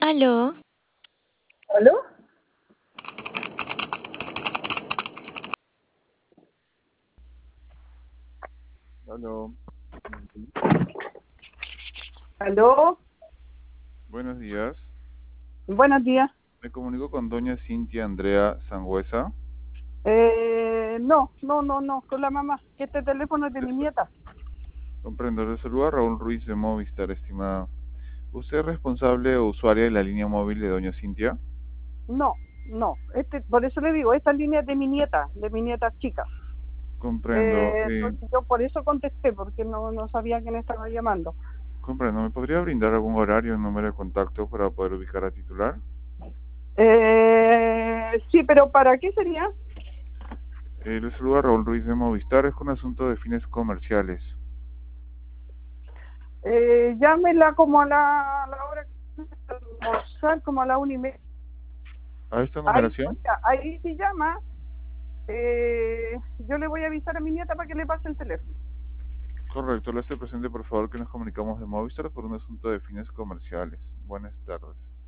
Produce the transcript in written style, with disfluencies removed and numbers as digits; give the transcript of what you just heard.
Aló, ¿Aló? Aló, ¿Aló? buenos días. Buenos días. Me comunico con doña Cintia Andrea Sangüesa. No, con la mamá. Que este teléfono es de mi nieta. Comprendo, le saluda Raúl Ruiz de Movistar, estimada. ¿Usted es responsable o usuaria de la línea móvil de doña Cintia? No. Por eso le digo, esta línea es de mi nieta chica. Comprendo, Entonces yo por eso contesté, porque no sabía quién estaba llamando. comprendo. ¿Me podría brindar algún horario o número de contacto para poder ubicar a titular? Sí, pero ¿para qué sería? Le saluda Raúl Ruiz de Movistar, es con asunto de fines comerciales. Llámela como a la hora que almorzar, como a la 1:30. ¿A esta Ahí, numeración? oiga, ahí si llama, yo le voy a avisar a mi nieta para que le pase el teléfono. Correcto, le hace presente por favor que nos comunicamos de Movistar por un asunto de fines comerciales. Buenas tardes.